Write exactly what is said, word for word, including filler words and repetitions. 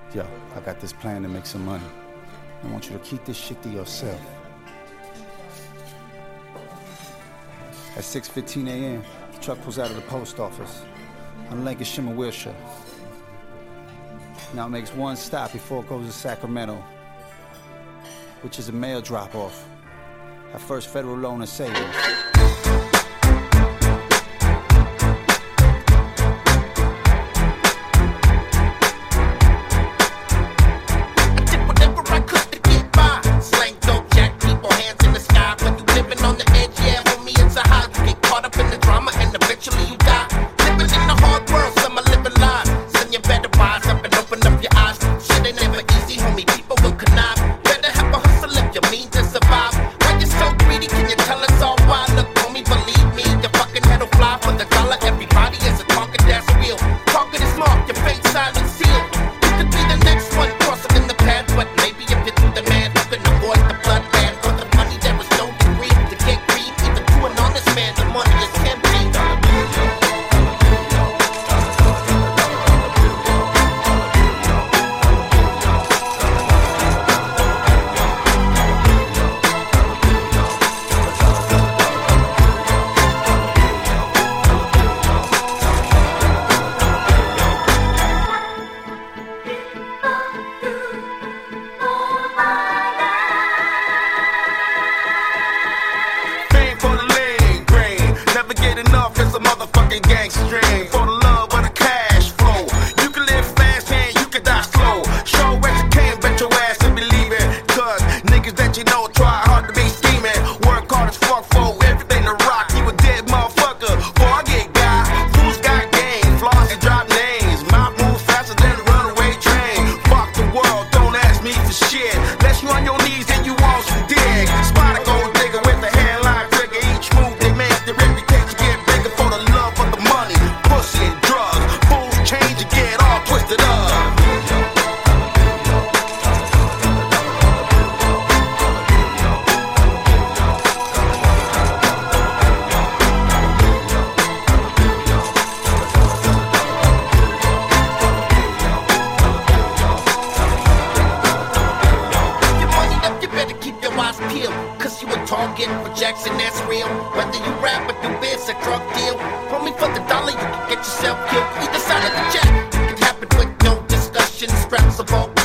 Yo, I got this plan to make some money. I want you to keep this shit to yourself. At six fifteen a m, the truck pulls out of the post office on Lancashire and Wilshire. Now it makes one stop before it goes to Sacramento, which is a mail drop-off at First Federal Loan and Savings. Cause you a target for Jackson, that's real. Whether you rap or do biz, a drug deal. Homie, for the dollar, you can get yourself killed. Either side of the jack, it can happen with no discussion. Straps of all